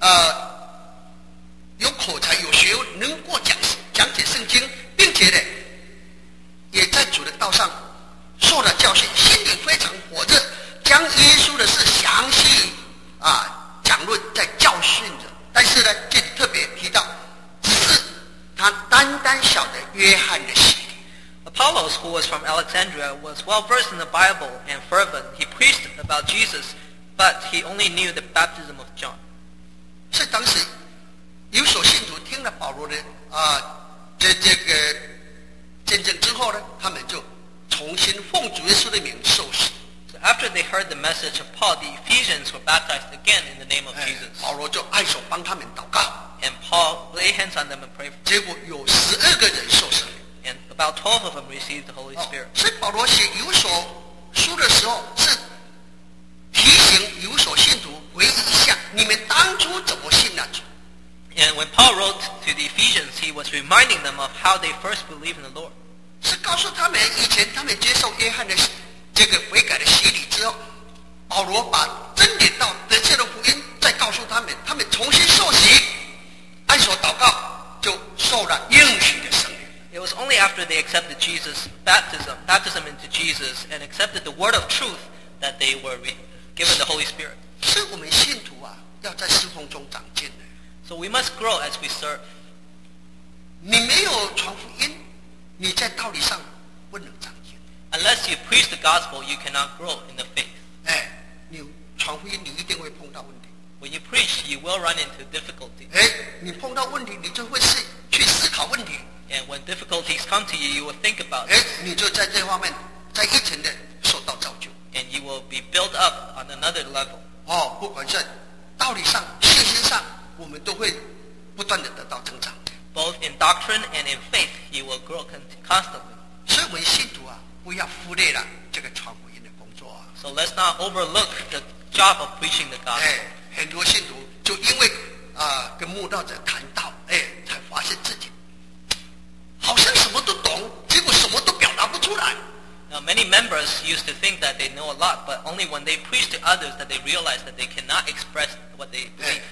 有口才，有学问，能够讲解圣经，并且呢，也在主的道上受了教训，心里非常火热，将耶稣的事详细讲论，在教训着。但是呢，这里特别提到，只是他单晓得约翰的洗。 Apollos, who was from Alexandria, was well versed in the Bible and fervent. He preached about Jesus, but he only knew the baptism of John. 所以当时有所信徒听了保罗的这个见证之后呢，他们就重新奉主耶稣的名受洗。 after they heard the message of Paul, the Ephesians were baptized again in the name of Jesus. 保罗就按手帮他们祷告， And Paul laid hands on them and prayed for them. 结果有12个人受圣灵。 And about 12 of them received the Holy Spirit. 所以保罗写有所书的时候，是提醒有所信徒回忆一下，你们当初怎么信了主。 And when Paul wrote to the Ephesians, he was reminding them of how they first believed in the Lord. 是告诉他们，以前他们接受约翰的这个悔改的洗礼之后，保罗把真理道得救的福音再告诉他们，他们重新受洗，按手祷告，就受了应许的圣灵。 It was only after they accepted Jesus' baptism into Jesus, and accepted the word of truth that they were given the Holy Spirit. 所以我们信徒啊，要在侍奉中长进的。 So we must grow as we serve. 你没有传福音，你在道理上不能长进。 Unless you preach the gospel, you cannot grow in the faith. 你传福音，你一定会碰到问题。 When you preach, you will run into difficulties. 你碰到问题，你就会去思考问题。 And when difficulties come to you, you will think about 你就在这方面再一层的受到造就。 and you will be built up on another level. 不管在道理上、信心上，我们都会不断的得到增长。 Both in doctrine and in faith, you will grow constantly. 所以我们信徒啊，不要忽略了这个传福音的工作啊。 So let's not overlook the job of preaching the gospel. 很多信徒就因为跟慕道者谈到，才发现自己好像什么都懂，结果什么都表达不出来。 Now, many members used to think that they know a lot, but only when they preach to others that they realize that they cannot express what they believe.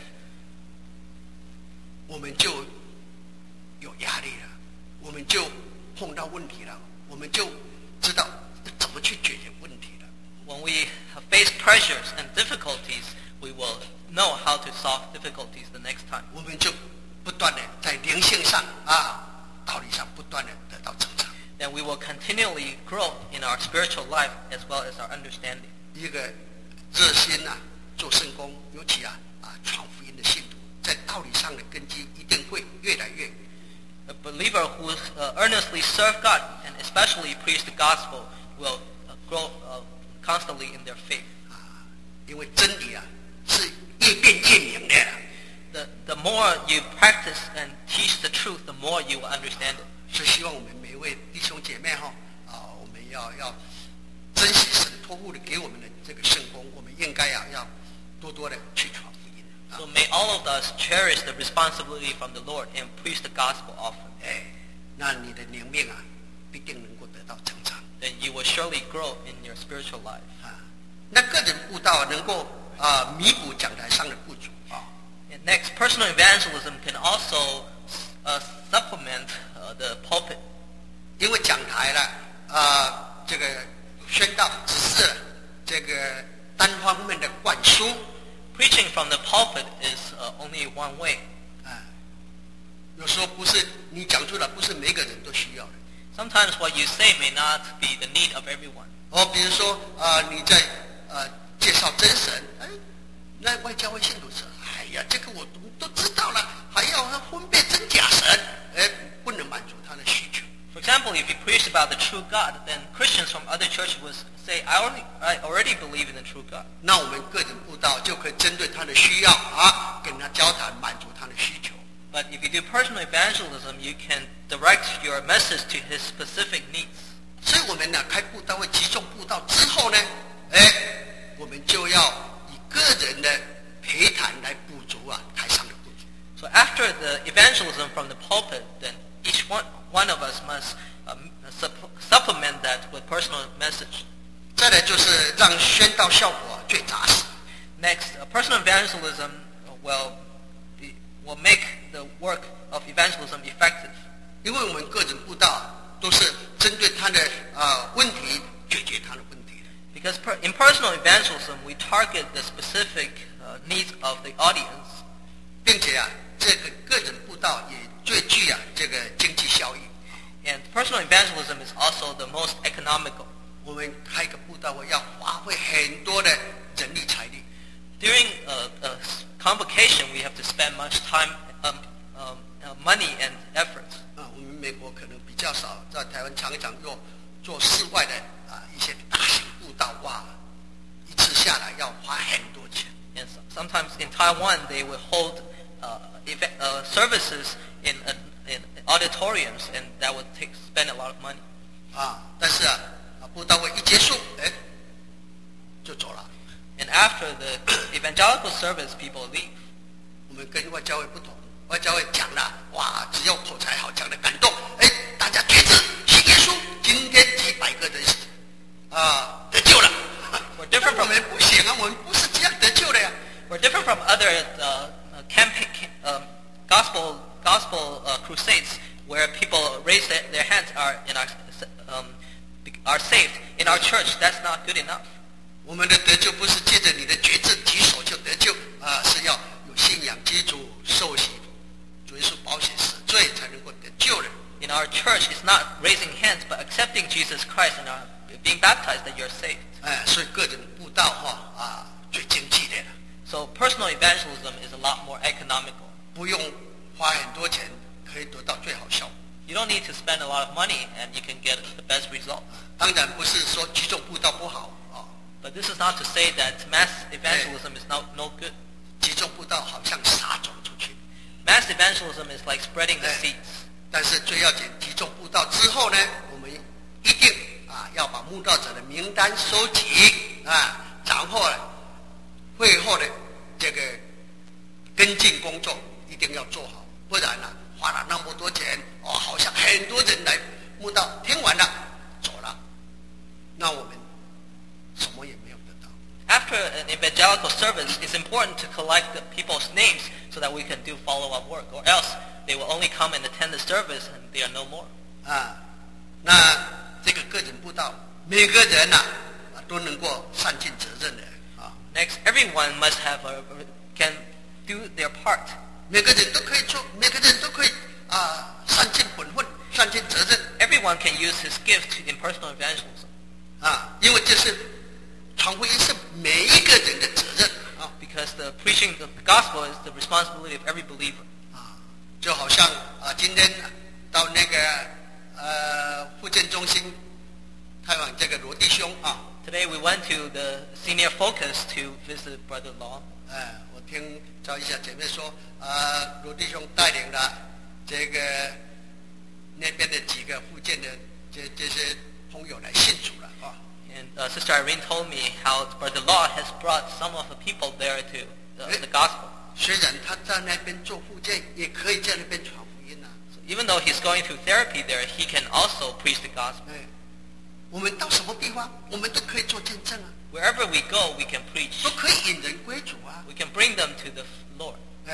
我们就有压力了，我们就碰到问题了，我们就知道怎么去解决问题了。 When we face pressures and difficulties, we will know how to solve difficulties the next time. 我们就不断的在灵性上道理上不断的得到成长。 Then we will continually grow in our spiritual life as well as our understanding. 一个热心做圣工，尤其传福音的信徒，在道理上的根基一定会越来越。 A believer who earnestly serve God and especially preach the gospel will grow constantly in their faith. 因为真理是越辩越明的。 The more you practice and teach the truth, the more you will understand it. 所以希望我们每一位弟兄姐妹我们要珍惜神托付的给我们的这个圣工，我们应该要多多的去传福音。 So may all of us cherish the responsibility from the Lord and preach the gospel often. 那你的灵命必定能够得到成长。 Then you will surely grow in your spiritual life. 那个人布道能够弥补讲台上的不足。 And next, personal evangelism can also supplement the pulpit. 因为讲台这个宣道只是这个单方面的灌输。 Preaching from the pulpit is only one way. 有时候不是你讲出来，不是每个人都需要的。 Sometimes what you say may not be the need of everyone. 比如说你在介绍真神，那外教会信徒说，哎呀，这个我都知道了，还要分辨真假神，不能满足他的需求。 For example, if you preach about the true God, then Christians from other churches would say, I already believe in the true God. 那我们个人布道就可以针对他的需要跟他交谈，满足他的需求。 But if you do personal evangelism, you can direct your message to his specific needs. 所以我们开布道会集中布道之后呢，我们就要以个人的陪谈来补足台上的不足。 So after the evangelism from the pulpit, then each one of us must supplement that with personal message. 再来就是让宣道效果最扎实。 Next, personal evangelism will make the work of evangelism effective. 因为我们个人布道都是针对他的问题解决他的问题的。 Because in personal evangelism, we target the specific needs of the audience. 并且这个个人布道也最具这个经济效益。 And personal evangelism is also the most economical. 我们开个布道会要花费很多的人力财力。 During a convocation, we have to spend much time, money, and efforts. 我们美国可能比较少，在台湾常常做室外的一些大型布道， Sometimes in Taiwan they will hold services in auditoriums, and that would spend a lot of money. 但是布道会一结束，就走了。 And after the evangelical service, people leave. 我们跟外教会不同，外教会讲了，哇，只要口才好，讲的感动，大家决志信耶稣，今天几百个人得救了。 We're different from 我们不行啊，我们不是这样得救的呀。 We're different from other gospel crusades where people raise their hands are saved. In our church, that's not good enough. 我们的得救不是借着你的决志举手就得救是要有信仰基础，受洗，主耶稣宝血死罪才能够得救的。 In our church, it's not raising hands, but accepting Jesus Christ and being baptized that you're saved. 所以个人布道最经济的。 So personal evangelism is a lot more economical. 不用花很多钱，可以得到最好效果。 You don't need to spend a lot of money, and you can get the best result. 当然不是说集中布道不好 But this is not to say that mass evangelism is no good. 集中布道好像撒种出去。 Mass evangelism is like spreading the seeds. 但是最要紧，集中布道之后呢，我们一定要把慕道者的名单收集然后呢，会后的这个跟进工作一定要做好，不然花了那么多钱好像很多人来慕道，听完了走了，那我们什么也没有得到。 After an evangelical service, it's important to collect the people's names so that we can do follow-up work, or else they will only come and attend the service and they are no more. 那这个个人布道，每个人都能够善尽责任的 Next, everyone must can do their part. 每个人都可以做，每个人都可以善尽本分，善尽责任。 Everyone can use his gift in personal evangelism. 因为这是传福音是每一个人的责任 Because the preaching of the gospel is the responsibility of every believer. 就好像今天到那个复健中心探望这个罗弟兄 Today we went to the senior focus to visit Brother Law. 我听赵一下姐妹说罗弟兄带领了这个那边的几个复健的这些朋友来信主了 And Sister Irene told me how Brother Law has brought some of the people there to the gospel. 虽然他在那边做复健，也可以在那边传福音 So even though he's going through therapy there, he can also preach the gospel. 我们到什么地方，我们都可以做见证 Wherever we go, we can preach. 都可以引人归主 We can bring them to the Lord.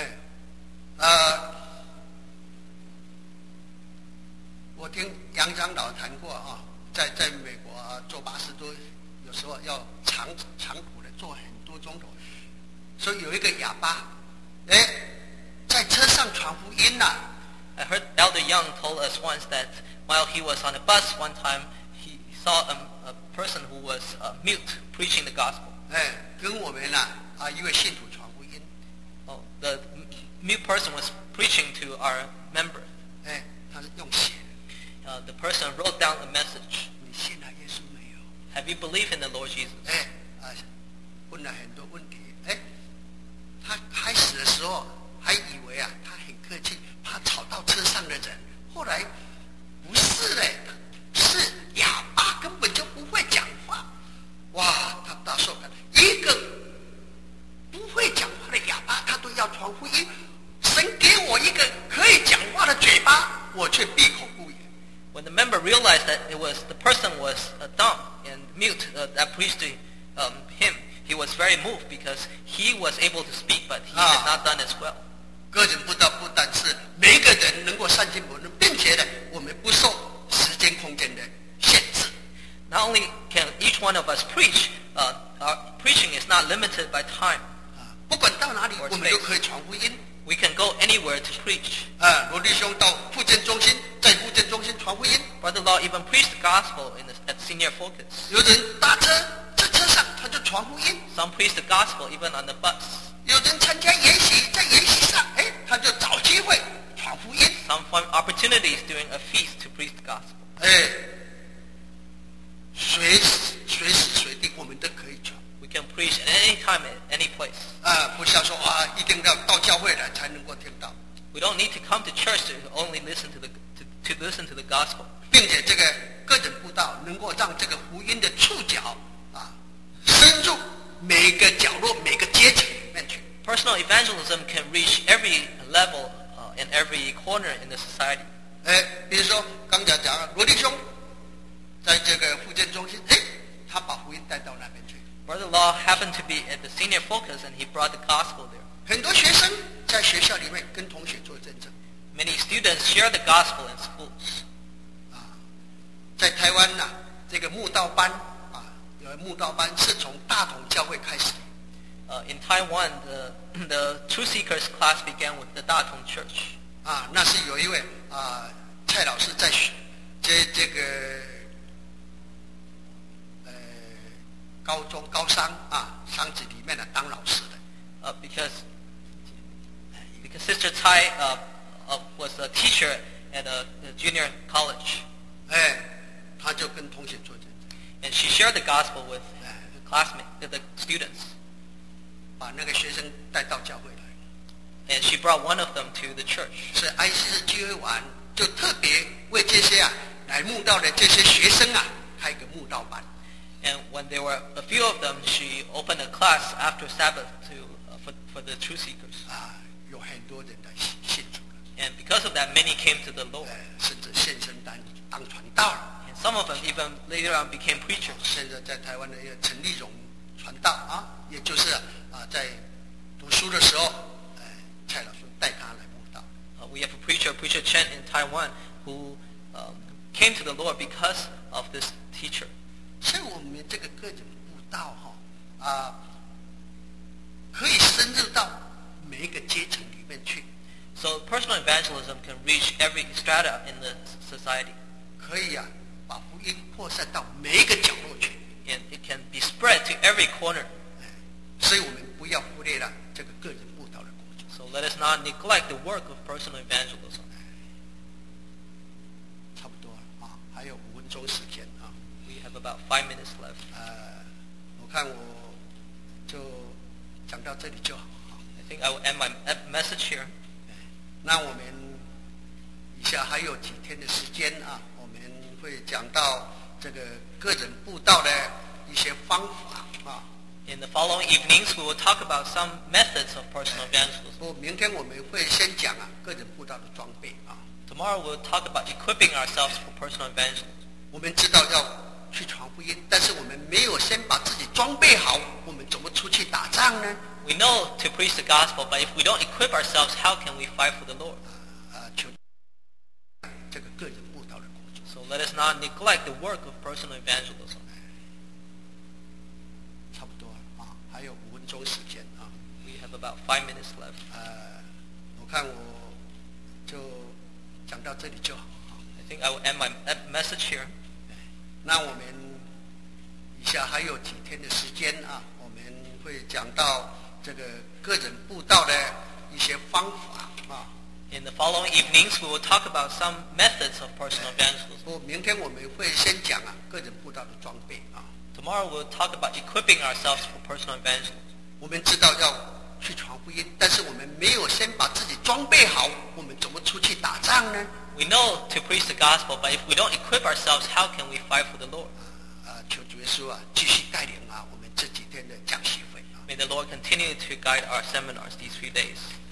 我听杨长老谈过在美国坐巴士都有时候要长途的坐很多钟头，所以有一个哑巴在车上传福音 I heard Elder Young told us once that while he was on a bus one time, he saw a person who was mute preaching the gospel. 跟我们一位信徒传福音。 The mute person was preaching to our member. 他是用写 The person wrote down a message. 你信了耶稣没有？ Have you believed in the Lord Jesus? 问了很多问题。他开始的时候还以为他很客气，怕吵到车上的人。后来不是嘞，是哑巴，根本就不会讲话。哇，他大受感，一个不会讲话的哑巴，他都要传福音。神给我一个可以讲话的嘴巴，我却闭口不言。 When the member realized that the person was dumb and mute that preached to him, he was very moved because he was able to speak, but he had not done as well. 个人布道不但是每一个人能够善尽本分，并且呢，我们不受时间空间的限制。 Not only can each one of us preach, our preaching is not limited by time. 不管到哪里，我们都可以传福音。 We can go anywhere to preach. 罗弟兄到复健中心，在复健中心传福音。 Brother Law even preached the gospel at senior focus. 有人搭车，在车上他就传福音。 Some preach the gospel even on the bus. 有人参加研习，在研习上，他就找机会传福音。 Some find opportunities during a feast to preach the gospel. 随时随地我们都可以传。 We can preach at any time, at any place. 不像说一定要到教会来才能够听到， We don't need to come to church to only listen to listen to the gospel. 并且这个个人布道能够让这个福音的触角深入每个角落、每个阶层里面去。 Personal evangelism can reach every level and every corner in the society. 比如说刚才讲罗弟兄在这个复健中心，他把福音带到那边去。 Brother Law happened to be at the senior focus and he brought the gospel there. 很多学生在学校里面跟同学做见证。 Many students share the gospel in schools. 在台湾这个慕道班有慕道班是从大同教会开始的。 In Taiwan, the Truth Seekers class began with the Datong Church. 那是有一位蔡老师在这个高中高商商职里面当老师的。 Because Sister Tsai was a teacher at a junior college. 他就跟同学做见证。 And she shared the gospel with the classmates, the students. 把那个学生带到教会来。 And she brought one of them to the church. 所以ICC聚会完就特别为这些来慕道的这些学生开一个慕道班。 And when there were a few of them, she opened a class after Sabbath for the Truth Seekers. 有很多人来信主了。 And because of that, many came to the Lord. 甚至现身当传道了。 And some of them even later on became preachers. 现在在台湾的陈立荣传道也就是在读书的时候，蔡老师带他来慕道。 We have Preacher Chen in Taiwan who came to the Lord because of this teacher. 所以我们这个个人布道可以深入到每一个阶层里面去。 So personal evangelism can reach every strata in the society. 可以把福音扩散到每一个角落去。 And it can be spread to every corner. 所以我们不要忽略了这个个人布道的工作。 So let us not neglect the work of personal evangelism. 差不多还有5分钟时间 We have about 5 minutes left. 我看我就讲到这里就好。 I think I will end my message here. 那我们以下还有几天的时间我们会讲到这个个人布道的一些方法 In the following evenings, we will talk about some methods of personal evangelism. 明天我们会先讲个人布道的装备 Tomorrow, we'll talk about equipping ourselves for personal evangelism. 我们知道要去传福音，但是我们没有先把自己装备好，我们怎么出去打仗呢？ We know to preach the gospel, but if we don't equip ourselves, how can we fight for the Lord? 求这个个人布道的工作。 So let us not neglect the work of personal evangelism. 差不多还有5分钟时间 We have about 5 minutes left. 我看我就讲到这里就好。 I think I will end my message here. 那我们以下还有几天的时间我们会讲到这个个人布道的一些方法 In the following evenings, we will talk about some methods of personal evangelism. 明天我们会先讲个人布道的装备 Tomorrow, we'll talk about equipping ourselves for personal evangelism. 我们知道要去传福音，但是我们没有先把自己装备好，我们怎么出去打仗呢？ We know to preach the gospel, but if we don't equip ourselves, how can we fight for the Lord? 求主耶稣继续带领我们这几天的讲习会。 May the Lord continue to guide our seminars these few days.